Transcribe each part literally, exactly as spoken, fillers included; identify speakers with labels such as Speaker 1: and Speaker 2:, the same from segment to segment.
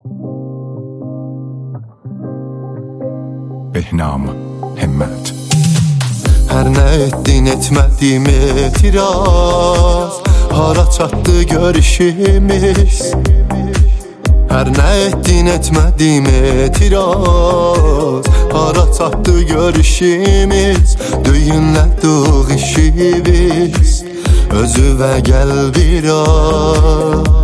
Speaker 1: Behnam Himmet.
Speaker 2: Hər nə etdin etmədim etiraz, hara çatdı görüşümüz. Hər nə etdin etmədim etiraz, hara çatdı görüşümüz. Düyünlədik işimiz, özüvə gəl biraz.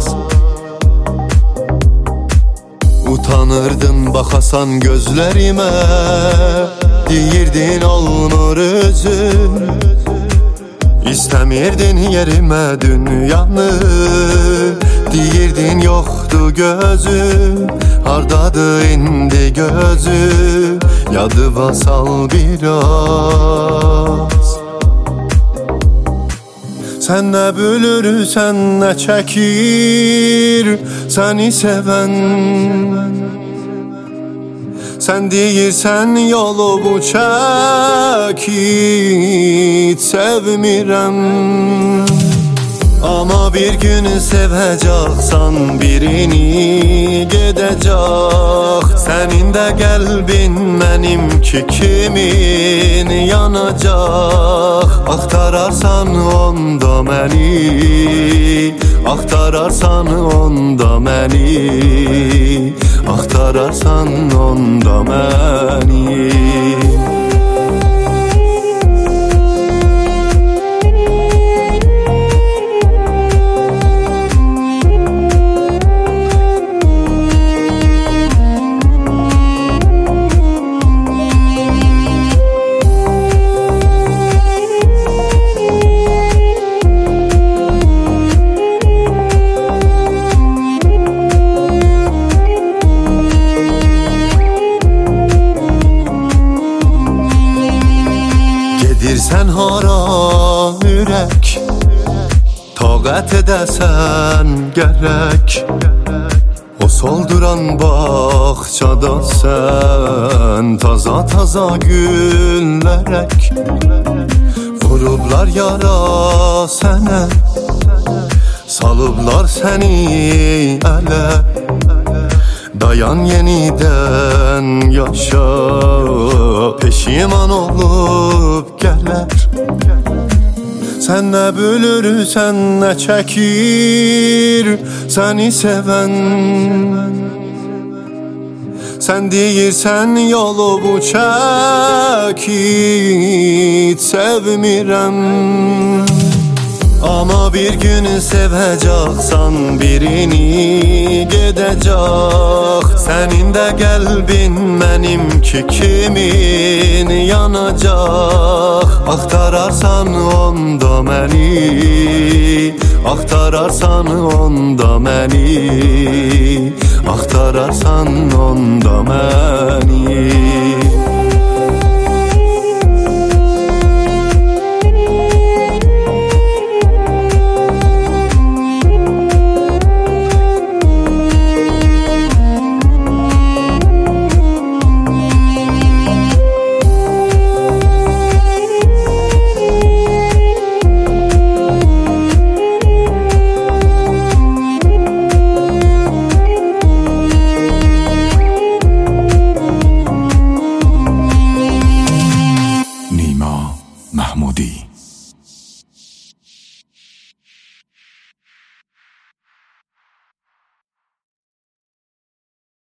Speaker 2: Utanırdın baxasan gözlərimə, deyirdin olmur özüm. İstəmirdin yerimə dünyanı, deyirdin yoxdu gözüm. Hardadır indi gözüm, yadıma sal biraz. Sən nə bölürsən, nə çəkir səni sevən. Sən deyirsən yolu bu çəkit sevmirəm. Ama bir gün sevəcəksən birini, gedəcək sənin də qəlbin mənimki kimin yanacaq. Axtararsan onda məni, axtararsan onda məni, axtararsan onda məni. Gedirsən hara ürək, taqət edəsən gərək. O solduran bağçada sən taza-taza güllərək. Vurublar yara sənə, salıblar səni ələ. Dayan yenidən yaşa, peşiman olub gələr. Sən nə bölürsən, nə çəkir səni sevən. Sən deyirsən yolu bu çəkit sevmirəm. Ama bir gün sevəcəksən birini, gedəcək sənin də qəlbin mənimki kimin yanacaq. Axtararsan onda məni, axtararsan onda məni, axtararsan onda məni.